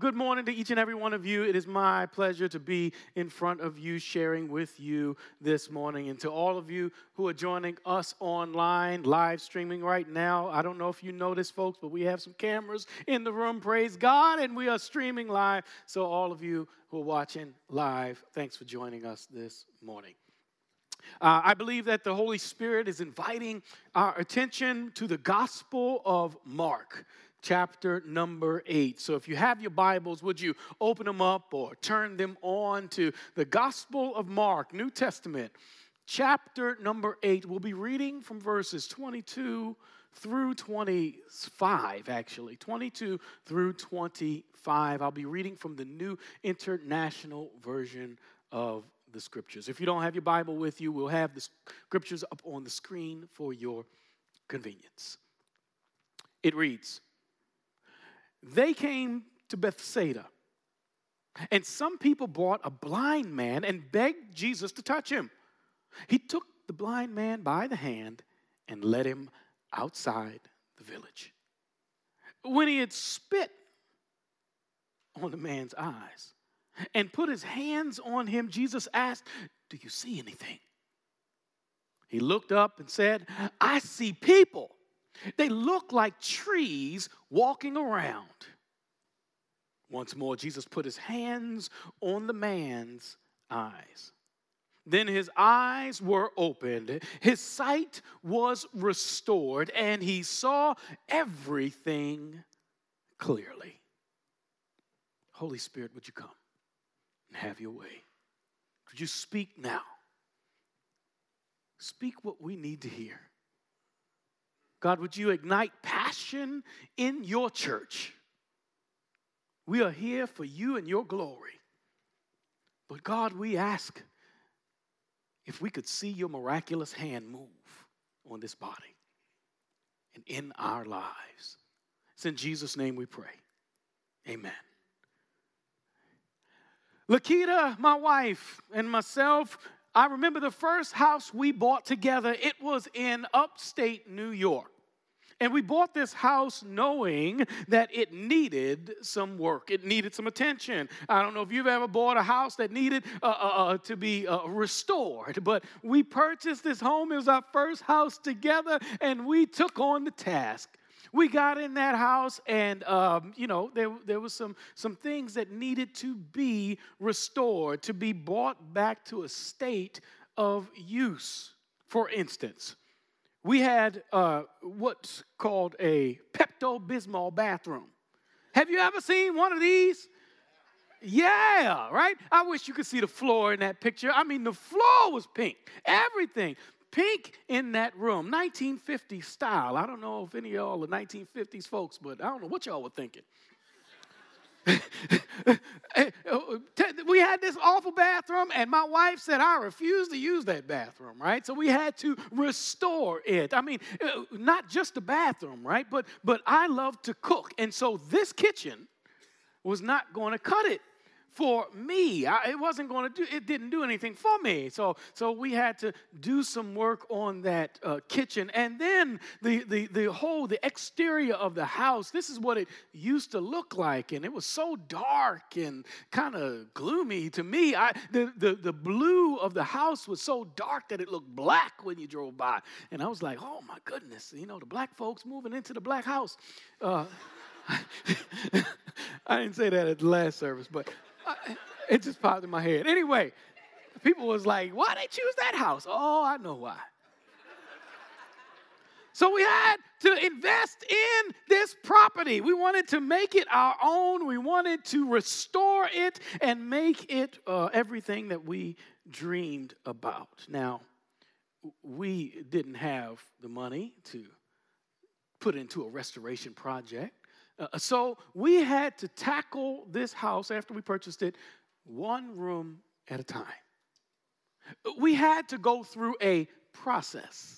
good morning to each and every one of you. It is my pleasure to be in front of you, sharing with you this morning. And to all of you who are joining us online, live streaming right now, I don't know if you noticed, folks, but we have some cameras in the room, praise God, and we are streaming live. So all of you who are watching live, thanks for joining us this morning. I believe that the Holy Spirit is inviting our attention to the Gospel of Mark, chapter number 8. So if you have your Bibles, would you open them up or turn them on to the Gospel of Mark, New Testament, chapter number 8. We'll be reading from verses 22 through 25, actually. 22 through 25. I'll be reading from the New International Version of the Scriptures. If you don't have your Bible with you, we'll have the Scriptures up on the screen for your convenience. It reads, "They came to Bethsaida, and some people brought a blind man and begged Jesus to touch him. He took the blind man by the hand and led him outside the village. When he had spit on the man's eyes and put his hands on him, Jesus asked, 'Do you see anything?' He looked up and said, 'I see people. They look like trees walking around.' Once more, Jesus put his hands on the man's eyes. Then his eyes were opened, his sight was restored, and he saw everything clearly." Holy Spirit, would you come and have your way? Could you speak now? Speak what we need to hear. God, would you ignite passion in your church? We are here for you and your glory. But God, we ask if we could see your miraculous hand move on this body and in our lives. It's in Jesus' name we pray. Amen. Lakita, my wife, and myself, I remember the first house we bought together. It was in upstate New York. And we bought this house knowing that it needed some work. It needed some attention. I don't know if you've ever bought a house that needed to be restored. But we purchased this home. It was our first house together, and we took on the task. We got in that house, and, there was some things that needed to be restored, to be brought back to a state of use. For instance, we had what's called a Pepto-Bismol bathroom. Have you ever seen one of these? Yeah, right? I wish you could see the floor in that picture. I mean, the floor was pink. Everything. Pink in that room. 1950s style. I don't know if any of y'all are 1950s folks, but I don't know what y'all were thinking. We had this awful bathroom, and my wife said, "I refuse to use that bathroom," right? So we had to restore it. I mean, not just the bathroom, right? But I love to cook, and so this kitchen was not going to cut it for me. It didn't do anything for me. So we had to do some work on that kitchen. And then the exterior of the house, this is what it used to look like. And it was so dark and kind of gloomy to me. The blue of the house was so dark that it looked black when you drove by. And I was like, oh my goodness, the black folks moving into the black house. I didn't say that at the last service, but it just popped in my head. Anyway, people was like, why they choose that house? Oh, I know why. So we had to invest in this property. We wanted to make it our own. We wanted to restore it and make it everything that we dreamed about. Now, we didn't have the money to put into a restoration project. So we had to tackle this house after we purchased it one room at a time. We had to go through a process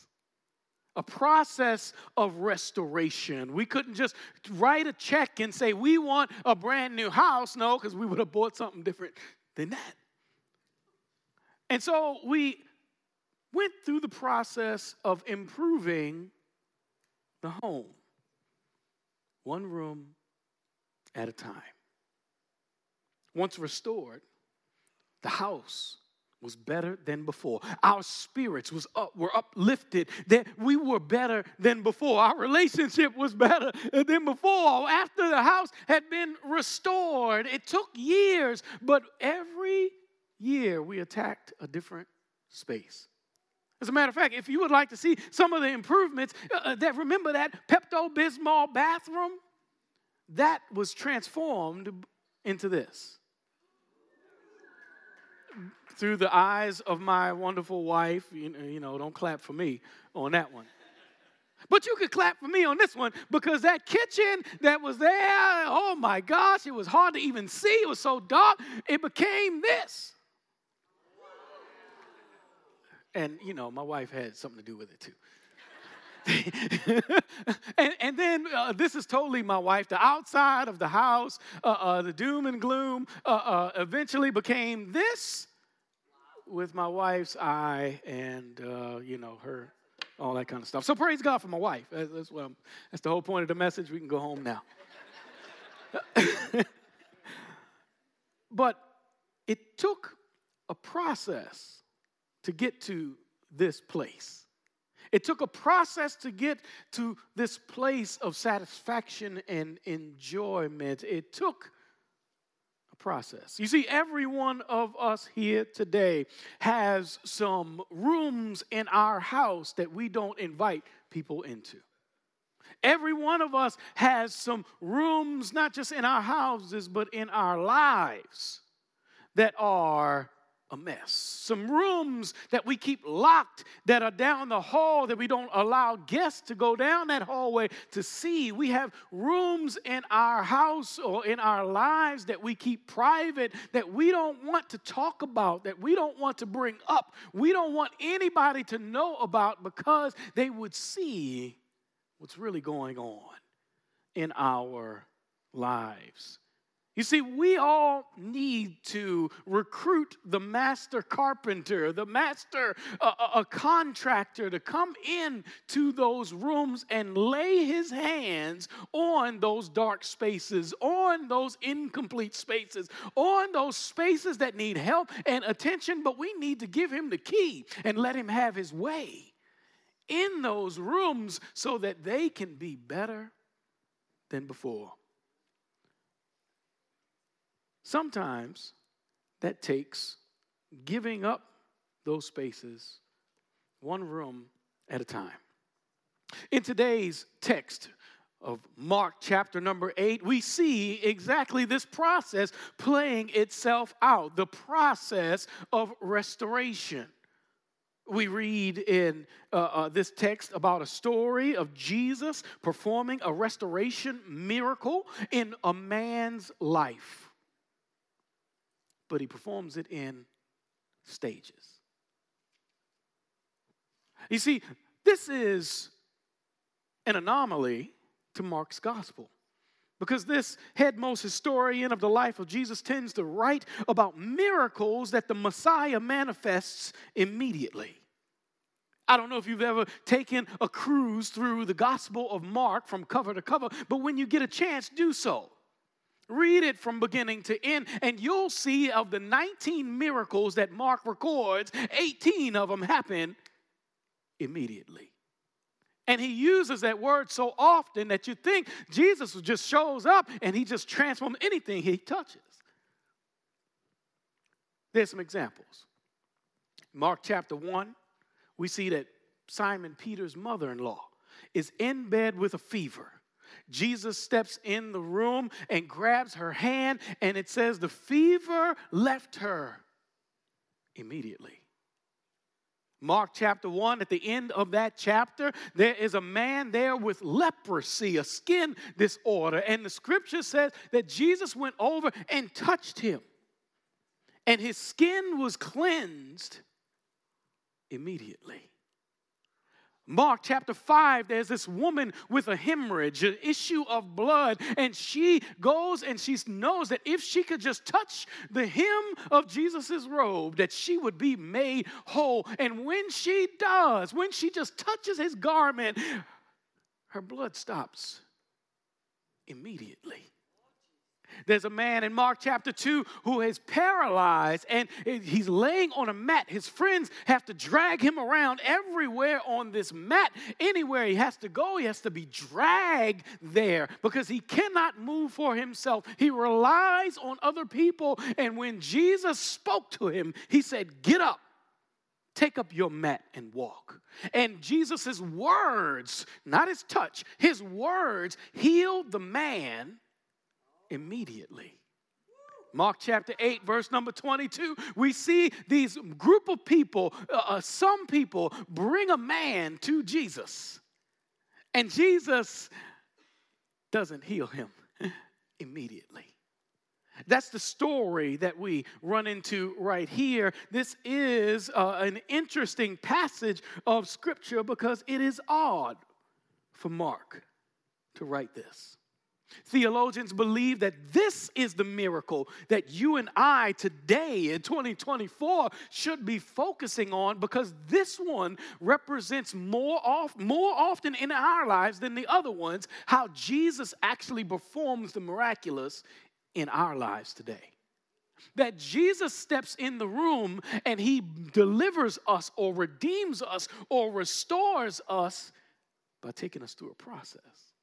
of restoration. We couldn't just write a check and say, we want a brand new house. No, because we would have bought something different than that. And so we went through the process of improving the home, one room at a time. once restored, the house was better than before. Our spirits were uplifted. That we were better than before. Our relationship was better than before. After the house had been restored, it took years, but every year we attacked a different space. As a matter of fact, if you would like to see some of the improvements, remember that Pepto-Bismol bathroom? That was transformed into this. Through the eyes of my wonderful wife, don't clap for me on that one. But you could clap for me on this one, because that kitchen that was there, oh my gosh, it was hard to even see. It was so dark. It became this. And, my wife had something to do with it too. and then this is totally my wife. The outside of the house, the doom and gloom, eventually became this with my wife's eye and, her, all that kind of stuff. So praise God for my wife. That's the whole point of the message. We can go home now. But it took a process to get to this place. It took a process to get to this place of satisfaction and enjoyment. It took a process. You see, every one of us here today has some rooms in our house that we don't invite people into. Every one of us has some rooms, not just in our houses, but in our lives that are a mess. Some rooms that we keep locked that are down the hall that we don't allow guests to go down that hallway to see. We have rooms in our house or in our lives that we keep private that we don't want to talk about, that we don't want to bring up. We don't want anybody to know about because they would see what's really going on in our lives. You see, we all need to recruit the master carpenter, the master a contractor to come in to those rooms and lay his hands on those dark spaces, on those incomplete spaces, on those spaces that need help and attention, but we need to give him the key and let him have his way in those rooms so that they can be better than before. Sometimes that takes giving up those spaces one room at a time. In today's text of Mark chapter number 8, we see exactly this process playing itself out, the process of restoration. We read in this text about a story of Jesus performing a restoration miracle in a man's life. But he performs it in stages. You see, this is an anomaly to Mark's gospel, because this headmost historian of the life of Jesus tends to write about miracles that the Messiah manifests immediately. I don't know if you've ever taken a cruise through the Gospel of Mark from cover to cover, but when you get a chance, do so. Read it from beginning to end, and you'll see of the 19 miracles that Mark records, 18 of them happen immediately. And he uses that word so often that you think Jesus just shows up and he just transforms anything he touches. There's some examples. Mark chapter 1, we see that Simon Peter's mother-in-law is in bed with a fever. Jesus steps in the room and grabs her hand, and it says the fever left her immediately. Mark chapter 1, at the end of that chapter, there is a man there with leprosy, a skin disorder, and the scripture says that Jesus went over and touched him, and his skin was cleansed immediately. Mark chapter 5, there's this woman with a hemorrhage, an issue of blood, and she goes and she knows that if she could just touch the hem of Jesus' robe, that she would be made whole. And when she does, when she just touches his garment, her blood stops immediately. There's a man in Mark chapter 2 who is paralyzed, and he's laying on a mat. His friends have to drag him around everywhere on this mat. Anywhere he has to go, he has to be dragged there because he cannot move for himself. He relies on other people, and when Jesus spoke to him, he said, "Get up. Take up your mat and walk." And Jesus' words, not his touch, his words healed the man immediately. Mark chapter 8, verse number 22, we see these group of people, some people bring a man to Jesus. And Jesus doesn't heal him immediately. That's the story that we run into right here. This is an interesting passage of Scripture because it is odd for Mark to write this. Theologians believe that this is the miracle that you and I today in 2024 should be focusing on because this one represents more often in our lives than the other ones how Jesus actually performs the miraculous in our lives today. That Jesus steps in the room and he delivers us or redeems us or restores us by taking us through a process.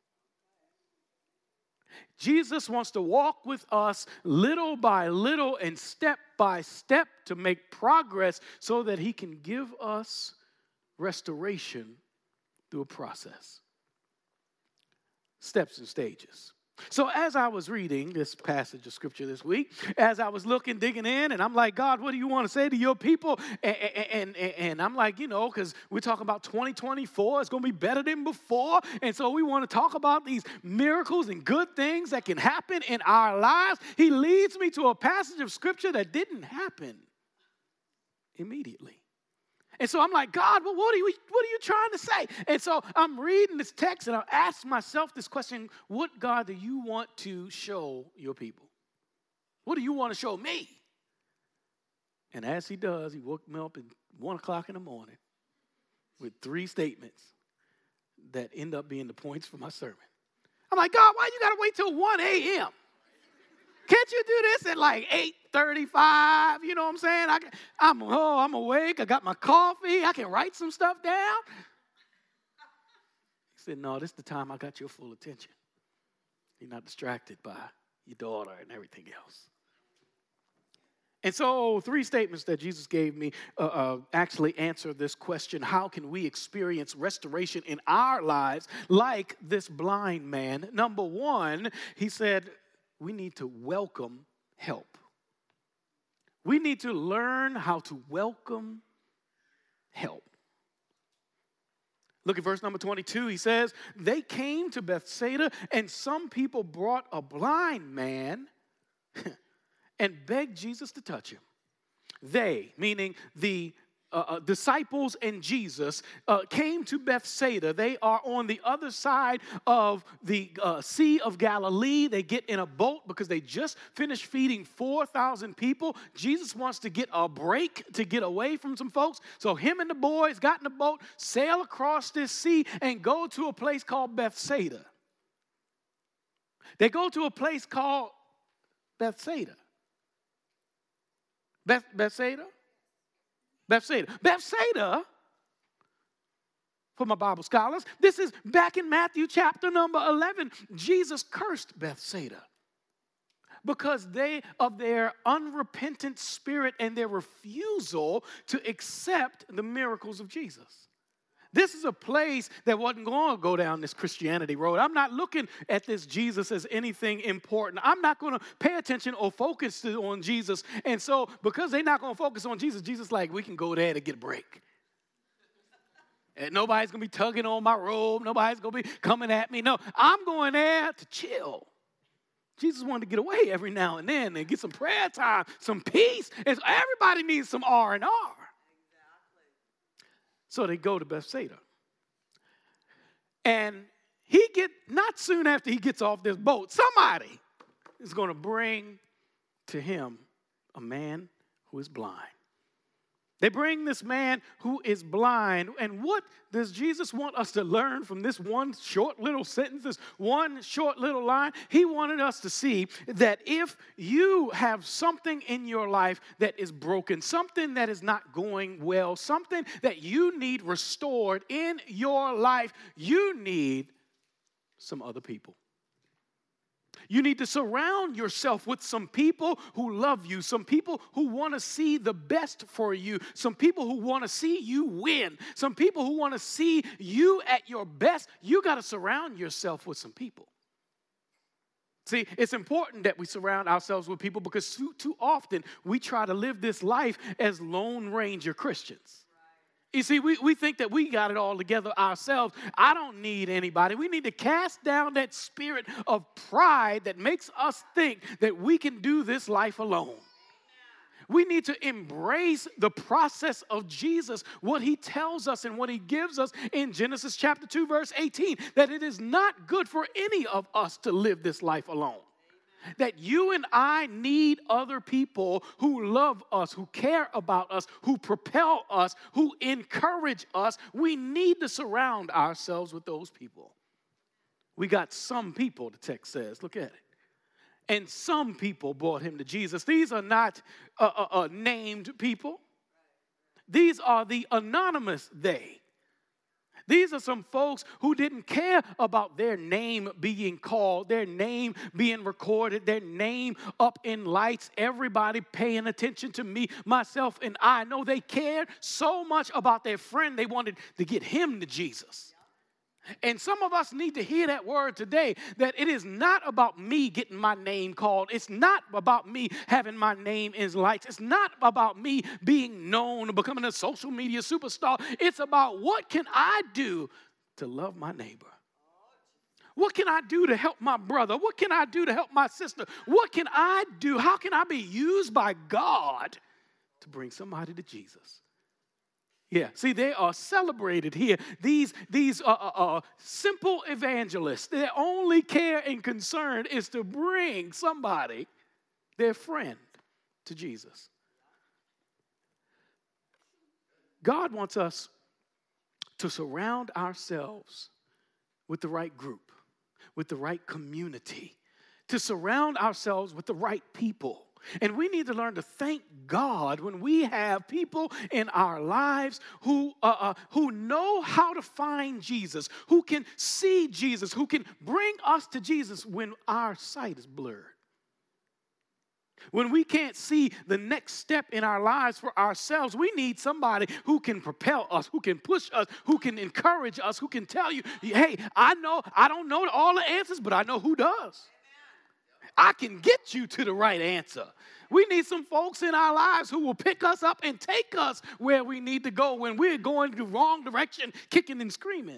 Jesus wants to walk with us little by little and step by step to make progress so that he can give us restoration through a process. Steps and stages. So as I was reading this passage of Scripture this week, as I was looking, digging in, and I'm like, God, what do you want to say to your people? And I'm like, because we're talking about 2024. It's going to be better than before. And so we want to talk about these miracles and good things that can happen in our lives. He leads me to a passage of Scripture that didn't happen immediately. And so I'm like, God, well, what are you trying to say? And so I'm reading this text and I ask myself this question, what, God, do you want to show your people? What do you want to show me? And as he does, he woke me up at 1 o'clock in the morning with 3 statements that end up being the points for my sermon. I'm like, God, why you got to wait till 1 a.m.? Can't you do this at like 8:35? You know what I'm saying? I'm awake. I got my coffee. I can write some stuff down. He said, no, this is the time I got your full attention. You're not distracted by your daughter and everything else. And so 3 statements that Jesus gave me actually answer this question. How can we experience restoration in our lives like this blind man? Number 1, he said, we need to welcome help. We need to learn how to welcome help. Look at verse number 22. He says, they came to Bethsaida, and some people brought a blind man and begged Jesus to touch him. They, meaning the disciples and Jesus, came to Bethsaida. They are on the other side of the Sea of Galilee. They get in a boat because they just finished feeding 4,000 people. Jesus wants to get a break to get away from some folks. So him and the boys got in the boat, sail across this sea, and go to a place called Bethsaida. They go to a place called Bethsaida. Bethsaida? Bethsaida, for my Bible scholars, this is back in Matthew chapter number 11. Jesus cursed Bethsaida because of their unrepentant spirit and their refusal to accept the miracles of Jesus. This is a place that wasn't going to go down this Christianity road. I'm not looking at this Jesus as anything important. I'm not going to pay attention or focus on Jesus. And so because they're not going to focus on Jesus, Jesus like, we can go there to get a break. And nobody's going to be tugging on my robe. Nobody's going to be coming at me. No, I'm going there to chill. Jesus wanted to get away every now and then and get some prayer time, some peace. And so everybody needs some R&R. So they go to Bethsaida. And not soon after he gets off this boat, somebody is going to bring to him a man who is blind. They bring this man who is blind. And what does Jesus want us to learn from this one short little sentence, this one short little line? He wanted us to see that if you have something in your life that is broken, something that is not going well, something that you need restored in your life, you need some other people. You need to surround yourself with some people who love you, some people who want to see the best for you, some people who want to see you win, some people who want to see you at your best. You got to surround yourself with some people. See, it's important that we surround ourselves with people because too often we try to live this life as Lone Ranger Christians. You see, we think that we got it all together ourselves. I don't need anybody. We need to cast down that spirit of pride that makes us think that we can do this life alone. We need to embrace the process of Jesus, what he tells us and what he gives us in Genesis chapter 2, verse 18, that it is not good for any of us to live this life alone. That you and I need other people who love us, who care about us, who propel us, who encourage us. We need to surround ourselves with those people. We got some people, the text says. Look at it. And some people brought him to Jesus. These are not named people. These are the anonymous they. These are some folks who didn't care about their name being called, their name being recorded, their name up in lights, everybody paying attention to me, myself, and I. No, they cared so much about their friend, they wanted to get him to Jesus. And some of us need to hear that word today, that it is not about me getting my name called. It's not about me having my name in lights. It's not about me being known or becoming a social media superstar. It's about what can I do to love my neighbor? What can I do to help my brother? What can I do to help my sister? What can I do? How can I be used by God to bring somebody to Jesus? Yeah, see, they are celebrated here. These simple evangelists, their only care and concern is to bring somebody, their friend, to Jesus. God wants us to surround ourselves with the right group, with the right community, to surround ourselves with the right people. And we need to learn to thank God when we have people in our lives who know how to find Jesus, who can see Jesus, who can bring us to Jesus when our sight is blurred. When we can't see the next step in our lives for ourselves, we need somebody who can propel us, who can push us, who can encourage us, who can tell you, hey, I don't know all the answers, but I know who does. I can get you to the right answer. We need some folks in our lives who will pick us up and take us where we need to go when we're going the wrong direction, kicking and screaming.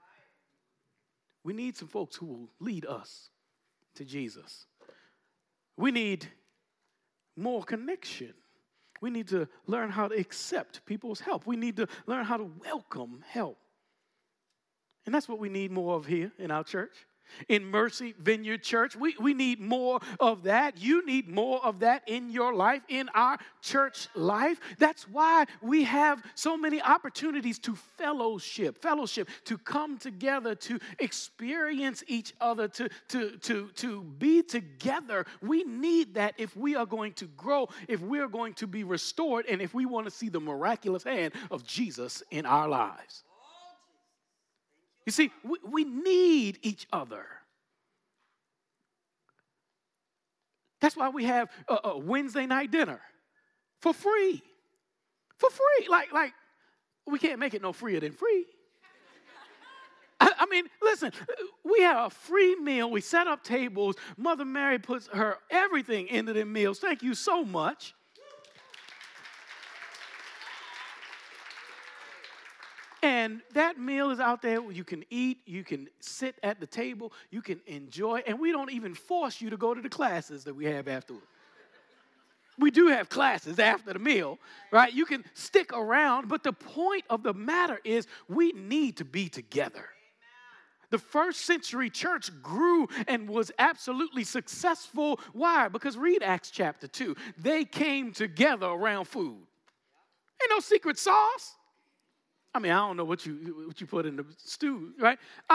We need some folks who will lead us to Jesus. We need more connection. We need to learn how to accept people's help. We need to learn how to welcome help. And that's what we need more of here in our church. In Mercy Vineyard Church, we need more of that. You need more of that in your life, in our church life. That's why we have so many opportunities to fellowship, to come together, to experience each other, to be together. We need that if we are going to grow, if we are going to be restored, and if we want to see the miraculous hand of Jesus in our lives. You see, we need each other. That's why we have a Wednesday night dinner for free. For free. Like we can't make it no freer than free. I mean, listen, we have a free meal. We set up tables. Mother Mary puts her everything into the meals. Thank you so much. And that meal is out there where you can eat, you can sit at the table, you can enjoy, and we don't even force you to go to the classes that we have afterward. We do have classes after the meal, right? You can stick around, but the point of the matter is we need to be together. The first century church grew and was absolutely successful. Why? Because read Acts chapter 2. They came together around food. Ain't no secret sauce. I mean, I don't know what you put in the stew, right?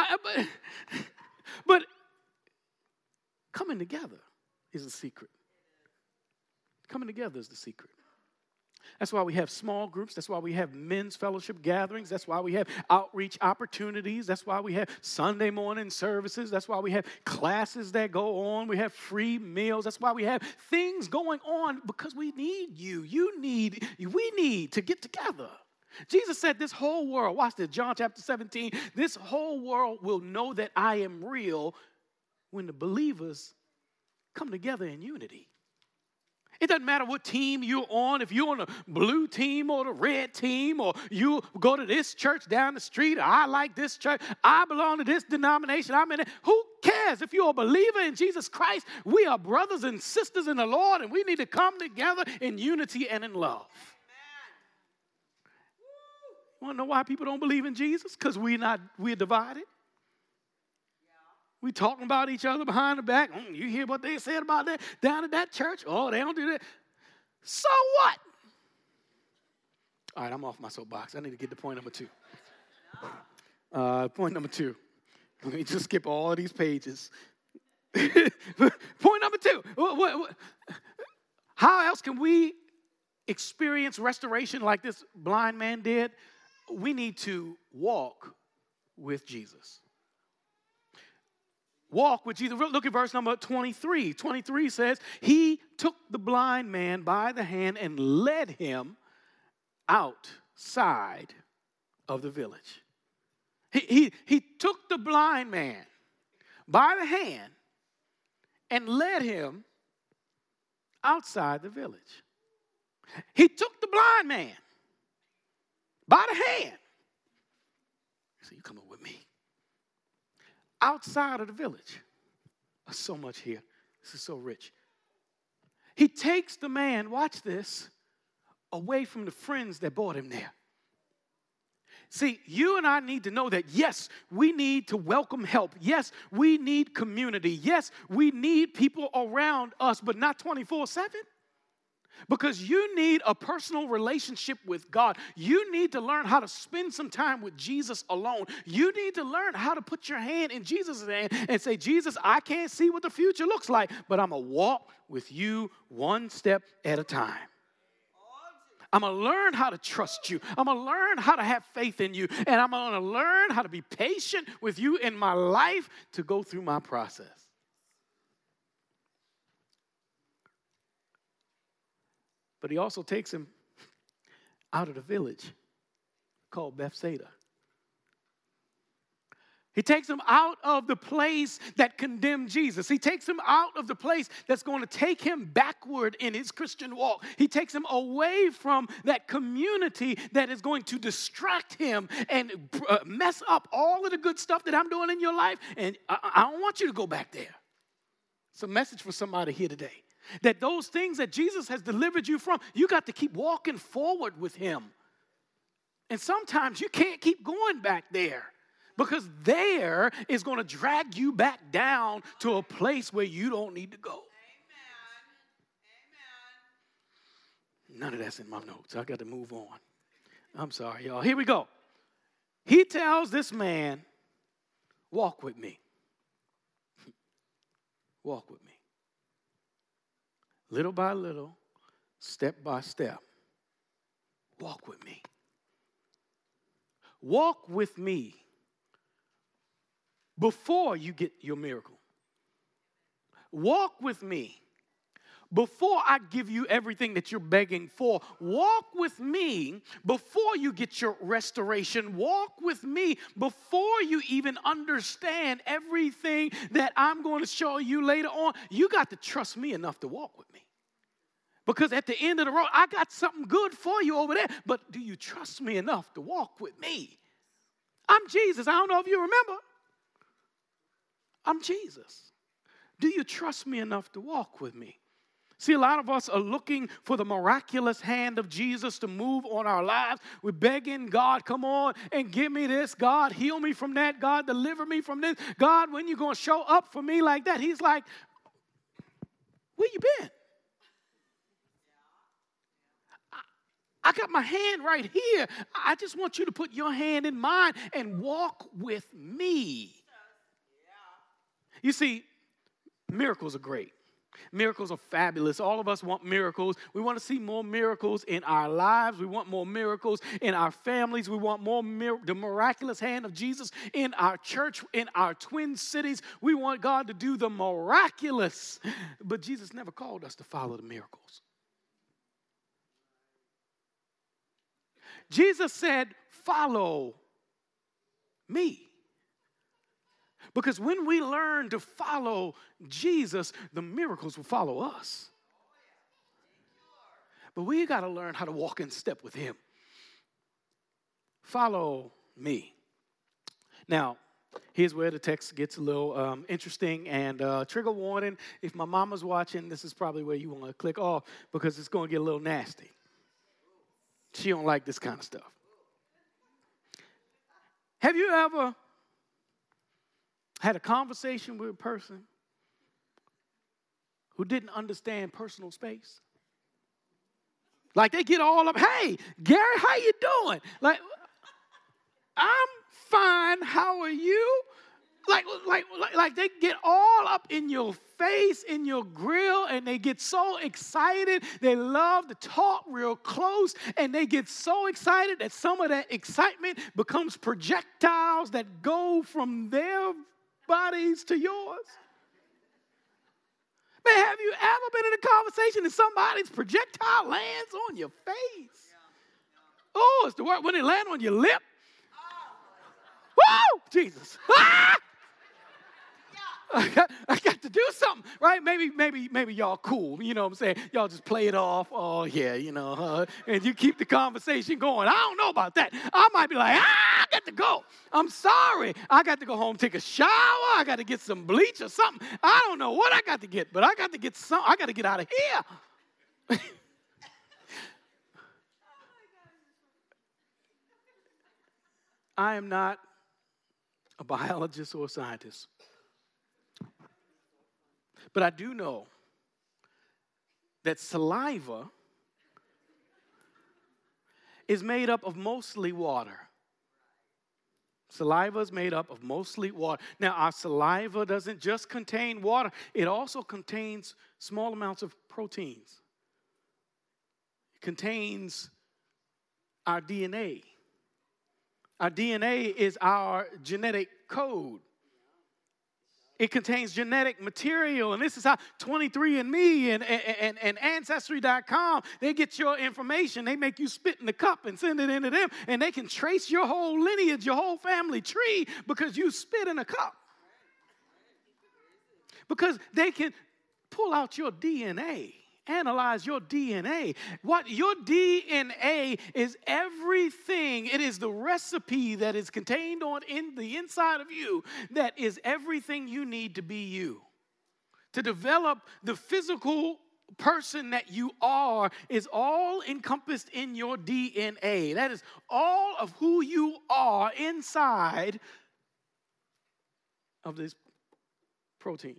But coming together is the secret. Coming together is the secret. That's why we have small groups. That's why we have men's fellowship gatherings. That's why we have outreach opportunities. That's why we have Sunday morning services. That's why we have classes that go on. We have free meals. That's why we have things going on, because we need you. We need to get together. Jesus said this whole world, watch this, John chapter 17, this whole world will know that I am real when the believers come together in unity. It doesn't matter what team you're on, if you're on the blue team or the red team, or you go to this church down the street, or I like this church, I belong to this denomination, I'm in it. Who cares? If you're a believer in Jesus Christ, we are brothers and sisters in the Lord, and we need to come together in unity and in love. You want to know why people don't believe in Jesus? Because we're divided. We talking about each other behind the back. You hear what they said about that down at that church? Oh, they don't do that. So what? All right, I'm off my soapbox. I need to get to point number 2. Point number 2. Let me just skip all of these pages. Point number 2. How else can we experience restoration like this blind man did? We need to walk with Jesus. Walk with Jesus. Look at verse number 23. 23 says, he took the blind man by the hand and led him outside of the village. He took the blind man by the hand and led him outside the village. He took the blind man by the hand. So you coming with me. Outside of the village. There's so much here. This is so rich. He takes the man, watch this, away from the friends that brought him there. See, you and I need to know that, yes, we need to welcome help. Yes, we need community. Yes, we need people around us, but not 24/7. Because you need a personal relationship with God. You need to learn how to spend some time with Jesus alone. You need to learn how to put your hand in Jesus' hand and say, Jesus, I can't see what the future looks like, but I'm going to walk with you one step at a time. I'm going to learn how to trust you. I'm going to learn how to have faith in you. And I'm going to learn how to be patient with you in my life to go through my process. But he also takes him out of the village called Bethsaida. He takes him out of the place that condemned Jesus. He takes him out of the place that's going to take him backward in his Christian walk. He takes him away from that community that is going to distract him and mess up all of the good stuff that I'm doing in your life. And I don't want you to go back there. It's a message for somebody here today. That those things that Jesus has delivered you from, you got to keep walking forward with him. And sometimes you can't keep going back there, because there is going to drag you back down to a place where you don't need to go. Amen. None of that's in my notes. I got to move on. I'm sorry, y'all. Here we go. He tells this man, walk with me. Walk with me. Little by little, step by step, walk with me. Walk with me before you get your miracle. Walk with me before I give you everything that you're begging for. Walk with me before you get your restoration. Walk with me before you even understand everything that I'm going to show you later on. You got to trust me enough to walk with me. Because at the end of the road, I got something good for you over there. But do you trust me enough to walk with me? I'm Jesus. I don't know if you remember. I'm Jesus. Do you trust me enough to walk with me? See, a lot of us are looking for the miraculous hand of Jesus to move on our lives. We're begging God, come on and give me this. God, heal me from that. God, deliver me from this. God, when you going to show up for me like that? He's like, where you been? I got my hand right here. I just want you to put your hand in mine and walk with me. You see, miracles are great. Miracles are fabulous. All of us want miracles. We want to see more miracles in our lives. We want more miracles in our families. We want more the miraculous hand of Jesus in our church, in our twin cities. We want God to do the miraculous. But Jesus never called us to follow the miracles. Jesus said, follow me. Because when we learn to follow Jesus, the miracles will follow us. But we got to learn how to walk in step with him. Follow me. Now, here's where the text gets a little interesting, and trigger warning, if my mama's watching, this is probably where you want to click off because it's going to get a little nasty. She don't like this kind of stuff. Have you ever had a conversation with a person who didn't understand personal space? Like they get all up, hey, Gary, how you doing? Like, I'm fine, how are you? Like they get all up in your face, in your grill, and they get so excited. They love to talk real close, and they get so excited that some of that excitement becomes projectiles that go from their bodies to yours. Man, have you ever been in a conversation and somebody's projectile lands on your face? Oh, it's the word when it lands on your lip. Woo! Jesus. Ah! I got to do something, right? Maybe y'all cool. You know what I'm saying? Y'all just play it off. Oh, yeah, and you keep the conversation going. I don't know about that. I might be like, I got to go. I'm sorry. I got to go home, take a shower. I got to get some bleach or something. I don't know what I got to get, but I got to get some. I got to get out of here. I am not a biologist or a scientist. But I do know that saliva is made up of mostly water. Saliva is made up of mostly water. Now, our saliva doesn't just contain water. It also contains small amounts of proteins. It contains our DNA. Our DNA is our genetic code. It contains genetic material, and this is how 23andMe and Ancestry.com, they get your information. They make you spit in the cup and send it into them, and they can trace your whole lineage, your whole family tree, because you spit in a cup. Because they can pull out your DNA. Analyze your DNA. What your DNA is everything. It is the recipe that is contained in the inside of you that is everything you need to be you. To develop the physical person that you are is all encompassed in your DNA. That is all of who you are inside of these proteins.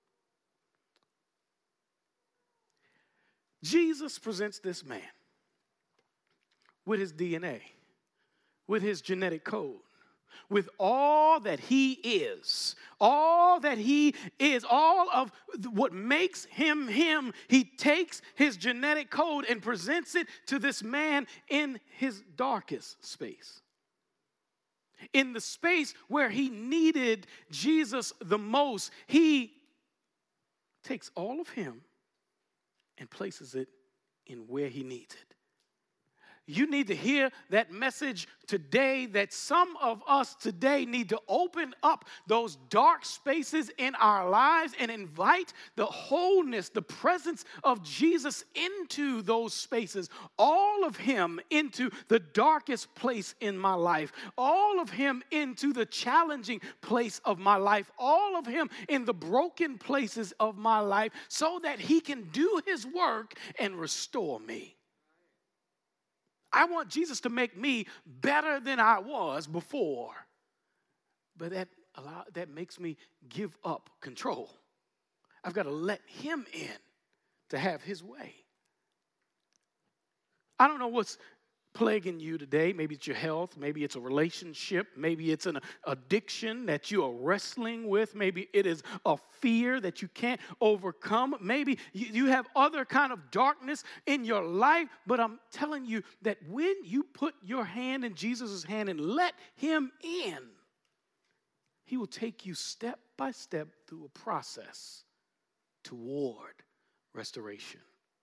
Jesus presents this man with his DNA, with his genetic code, with all that he is, all of what makes him him. He takes his genetic code and presents it to this man in his darkest space. In the space where he needed Jesus the most, he takes all of him and places it in where he needs it. You need to hear that message today, that some of us today need to open up those dark spaces in our lives and invite the wholeness, the presence of Jesus into those spaces. All of him into the darkest place in my life. All of him into the challenging place of my life. All of him in the broken places of my life so that he can do his work and restore me. I want Jesus to make me better than I was before. But that makes me give up control. I've got to let him in to have his way. I don't know what's plaguing you today. Maybe it's your health. Maybe it's a relationship. Maybe it's an addiction that you are wrestling with. Maybe it is a fear that you can't overcome. Maybe you have other kind of darkness in your life. But I'm telling you that when you put your hand in Jesus' hand and let him in, he will take you step by step through a process toward restoration.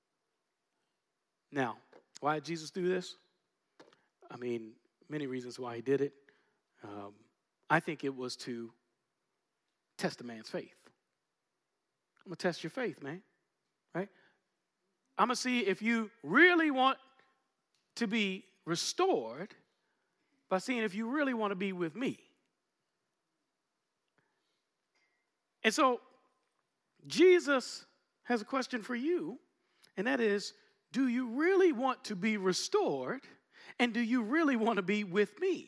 Now, why did Jesus do this? I mean, many reasons why he did it. I think it was to test a man's faith. I'm going to test your faith, man, right? I'm going to see if you really want to be restored by seeing if you really want to be with me. And so, Jesus has a question for you, and that is, do you really want to be restored? And do you really want to be with me?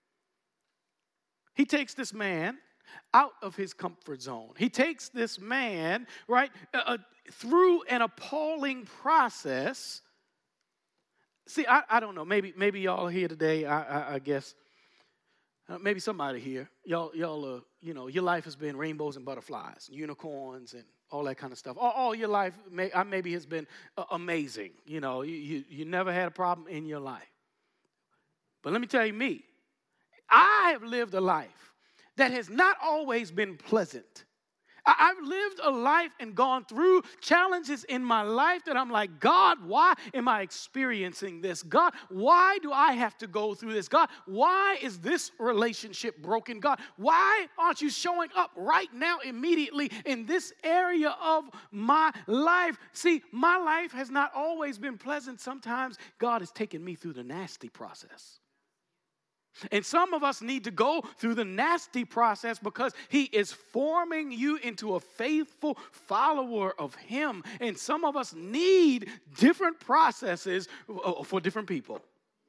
He takes this man out of his comfort zone. He takes this man, right, through an appalling process. See, I don't know. Maybe y'all here today, I guess, maybe somebody here, y'all, your life has been rainbows and butterflies, unicorns and all that kind of stuff. All your life maybe has been amazing. You never had a problem in your life. But let me tell you, I have lived a life that has not always been pleasant. I've lived a life and gone through challenges in my life that I'm like, God, why am I experiencing this? God, why do I have to go through this? God, why is this relationship broken? God, why aren't you showing up right now immediately in this area of my life? See, my life has not always been pleasant. Sometimes God has taken me through the nasty process. And some of us need to go through the nasty process because he is forming you into a faithful follower of him. And some of us need different processes for different people.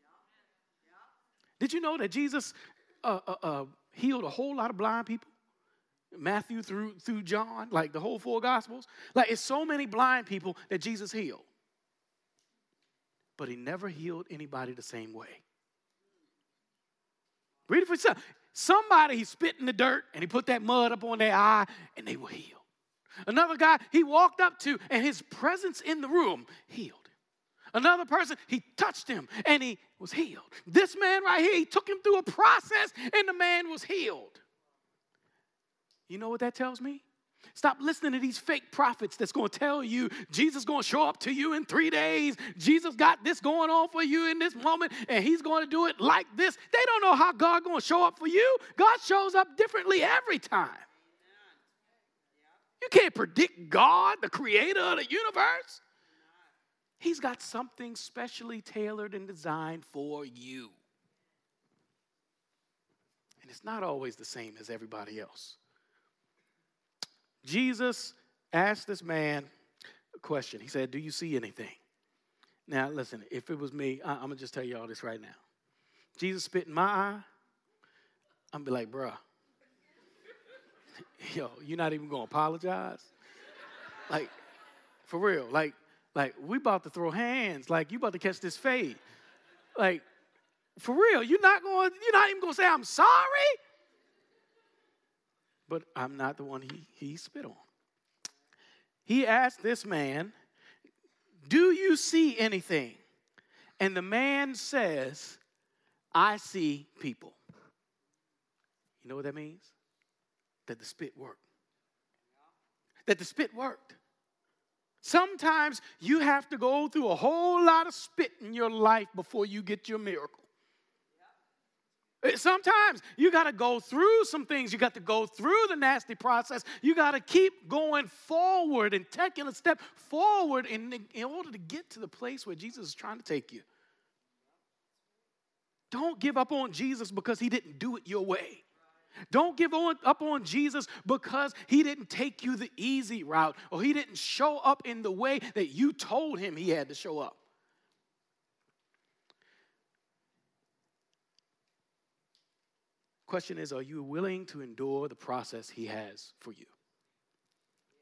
Did you know that Jesus healed a whole lot of blind people? Matthew through John, like the whole 4 Gospels. Like, it's so many blind people that Jesus healed. But he never healed anybody the same way. Read it for yourself. Somebody, he spit in the dirt and he put that mud up on their eye and they were healed. Another guy he walked up to and his presence in the room healed him. Another person, he touched him and he was healed. This man right here, he took him through a process and the man was healed. You know what that tells me? Stop listening to these fake prophets that's going to tell you Jesus is going to show up to you in 3 days. Jesus got this going on for you in this moment, and he's going to do it like this. They don't know how God's going to show up for you. God shows up differently every time. You can't predict God, the creator of the universe. He's got something specially tailored and designed for you. And it's not always the same as everybody else. Jesus asked this man a question. He said, do you see anything? Now, listen, if it was me, I'm going to just tell you all this right now. Jesus spit in my eye, I'm going to be like, bruh, yo, you're not even going to apologize? Like, for real, like we about to throw hands, like you about to catch this fade. Like, for real, you're not even going to say, I'm sorry? But I'm not the one he spit on. He asked this man, do you see anything? And the man says, I see people. You know what that means? That the spit worked. That the spit worked. Sometimes you have to go through a whole lot of spit in your life before you get your miracle. Sometimes you got to go through some things. You got to go through the nasty process. You got to keep going forward and taking a step forward in order to get to the place where Jesus is trying to take you. Don't give up on Jesus because he didn't do it your way. Don't give up on Jesus because he didn't take you the easy route or he didn't show up in the way that you told him he had to show up. Question is, are you willing to endure the process he has for you?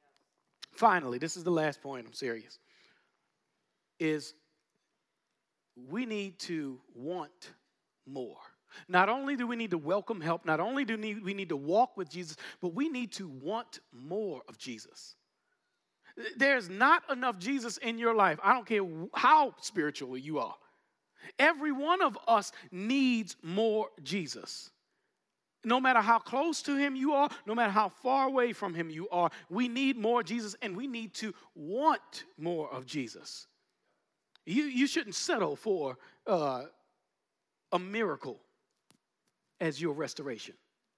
Finally, this is the last point, I'm serious, is we need to want more. Not only do we need to welcome help, not only do we need to walk with Jesus, but we need to want more of Jesus. There's not enough Jesus in your life. I don't care how spiritual you are. Every one of us needs more Jesus. No matter how close to him you are, no matter how far away from him you are, we need more Jesus, and we need to want more of Jesus. You shouldn't settle for a miracle as your restoration.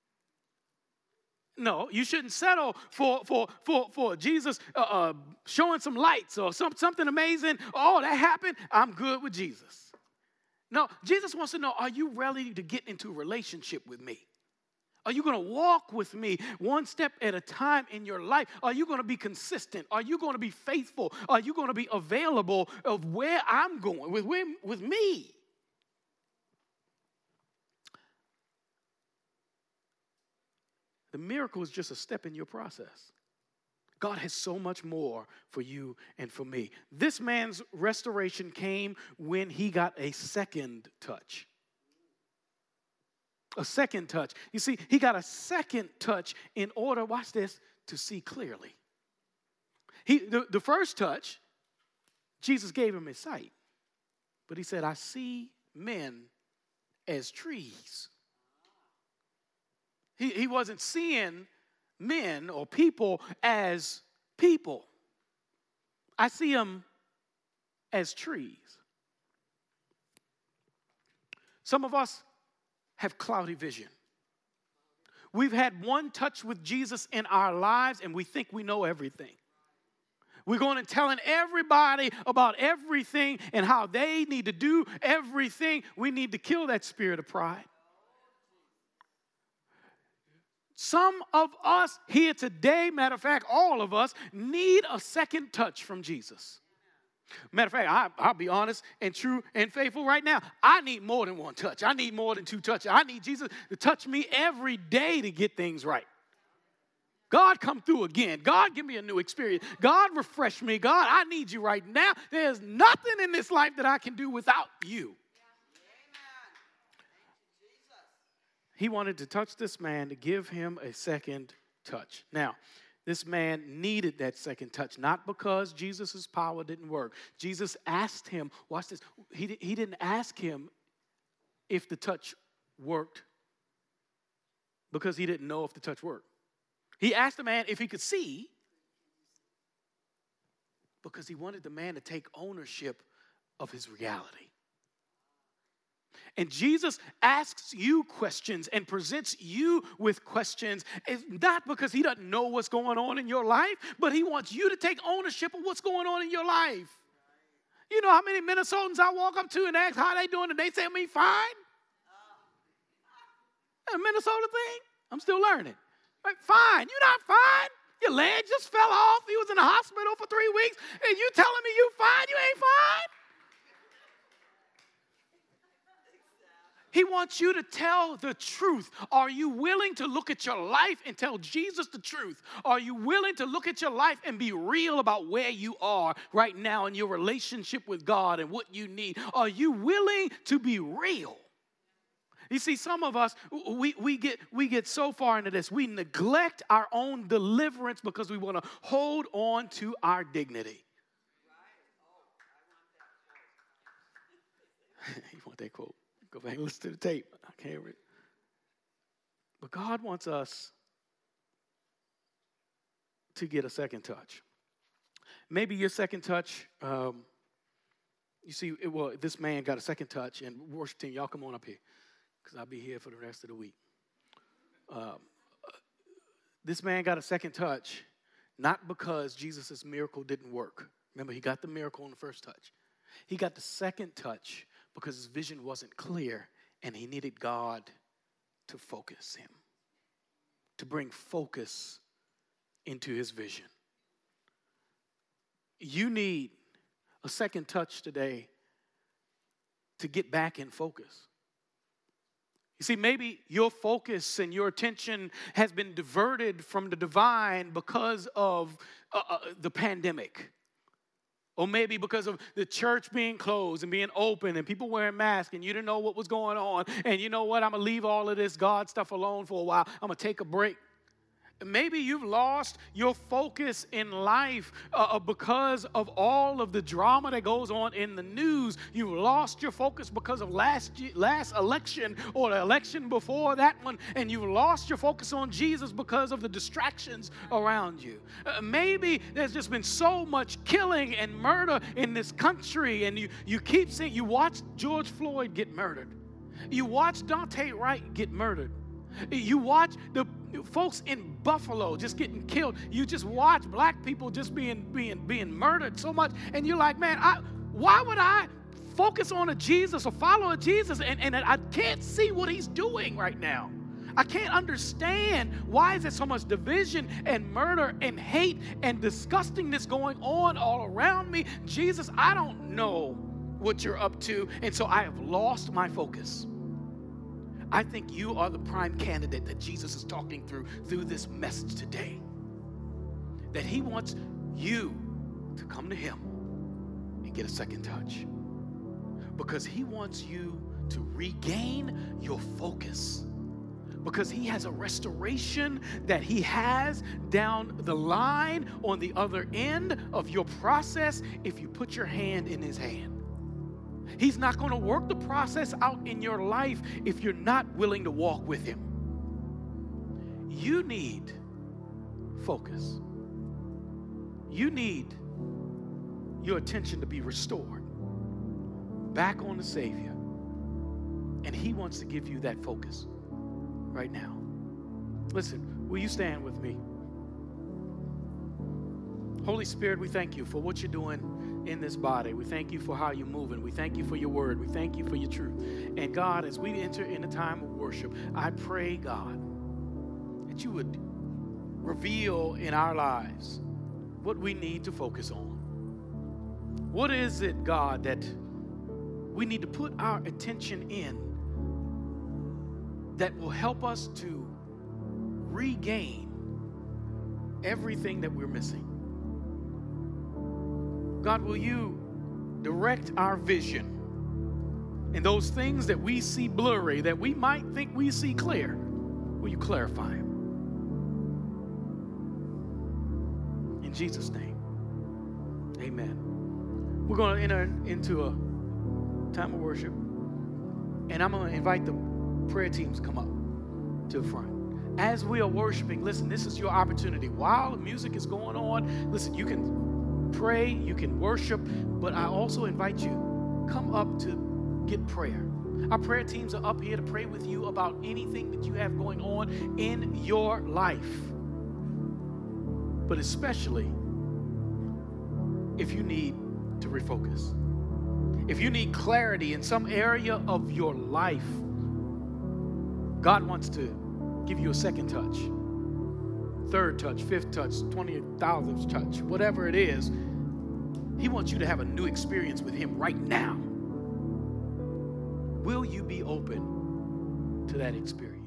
No, you shouldn't settle for Jesus showing some lights or something amazing. Oh, that happened. I'm good with Jesus. No, Jesus wants to know, are you ready to get into a relationship with me? Are you going to walk with me one step at a time in your life? Are you going to be consistent? Are you going to be faithful? Are you going to be available of where I'm going with me? The miracle is just a step in your process. God has so much more for you and for me. This man's restoration came when he got a second touch. A second touch. You see, he got a second touch in order, watch this, to see clearly. The first touch, Jesus gave him his sight. But he said, I see men as trees. He wasn't seeing men or people as people. I see them as trees. Some of us have cloudy vision. We've had one touch with Jesus in our lives and we think we know everything. We're going and telling everybody about everything and how they need to do everything. We need to kill that spirit of pride. Some of us here today, matter of fact, all of us, need a second touch from Jesus. Matter of fact, I'll be honest and true and faithful right now. I need more than one touch. I need more than two touches. I need Jesus to touch me every day to get things right. God, come through again. God, give me a new experience. God, refresh me. God, I need you right now. There's nothing in this life that I can do without you. He wanted to touch this man to give him a second touch. Now, this man needed that second touch, not because Jesus' power didn't work. Jesus asked him, watch this, he didn't ask him if the touch worked because he didn't know if the touch worked. He asked the man if he could see because he wanted the man to take ownership of his reality. And Jesus asks you questions and presents you with questions. It's not because he doesn't know what's going on in your life, but he wants you to take ownership of what's going on in your life. You know how many Minnesotans I walk up to and ask how they doing, and they say me fine? A Minnesota thing? I'm still learning. Like, fine. You're not fine. Your leg just fell off. You was in the hospital for 3 weeks, and you telling me you fine? You ain't fine? He wants you to tell the truth. Are you willing to look at your life and tell Jesus the truth? Are you willing to look at your life and be real about where you are right now in your relationship with God and what you need? Are you willing to be real? You see, some of us, we get so far into this. We neglect our own deliverance because we want to hold on to our dignity. You want that quote? Go back and listen to the tape. I can't read. But God wants us to get a second touch. Maybe your second touch, you see, this man got a second touch, and worship team, y'all come on up here, because I'll be here for the rest of the week. This man got a second touch, not because Jesus' miracle didn't work. Remember, he got the miracle on the first touch. He got the second touch because his vision wasn't clear and he needed God to focus him, to bring focus into his vision. You need a second touch today to get back in focus. You see, maybe your focus and your attention has been diverted from the divine because of the pandemic. Or maybe because of the church being closed and being open and people wearing masks and you didn't know what was going on. And you know what? I'm going to leave all of this God stuff alone for a while. I'm going to take a break. Maybe you've lost your focus in life because of all of the drama that goes on in the news. You've lost your focus because of last election or the election before that one. And you've lost your focus on Jesus because of the distractions around you. Maybe there's just been so much killing and murder in this country. And you keep seeing, you watch George Floyd get murdered. You watch Dante Wright get murdered. You watch the folks in Buffalo just getting killed. You just watch black people just being murdered so much. And you're like, man, why would I focus on a Jesus or follow a Jesus and I can't see what he's doing right now? I can't understand why is there so much division and murder and hate and disgustingness going on all around me. Jesus, I don't know what you're up to, and so I have lost my focus. I think you are the prime candidate that Jesus is talking through this message today. That he wants you to come to him and get a second touch. Because he wants you to regain your focus. Because he has a restoration that he has down the line on the other end of your process if you put your hand in his hand. He's not going to work the process out in your life if you're not willing to walk with him. You need focus. You need your attention to be restored back on the Savior. And he wants to give you that focus right now. Listen, will you stand with me? Holy Spirit, we thank you for what you're doing in this body. We thank you for how you're moving. We thank you for your word. We thank you for your truth. And God, as we enter in a time of worship, I pray, God, that you would reveal in our lives what we need to focus on. What is it, God, that we need to put our attention in that will help us to regain everything that we're missing? God, will you direct our vision and those things that we see blurry, that we might think we see clear? Will you clarify them? In Jesus' name, amen. We're going to enter into a time of worship, and I'm going to invite the prayer teams to come up to the front. As we are worshiping, listen, this is your opportunity. While the music is going on, listen, you can pray, you can worship, but I also invite you, come up to get prayer. Our prayer teams are up here to pray with you about anything that you have going on in your life. But especially if you need to refocus. If you need clarity in some area of your life, God wants to give you a second touch. Third touch, fifth touch, 20,000th touch, whatever it is, he wants you to have a new experience with him right now. Will you be open to that experience?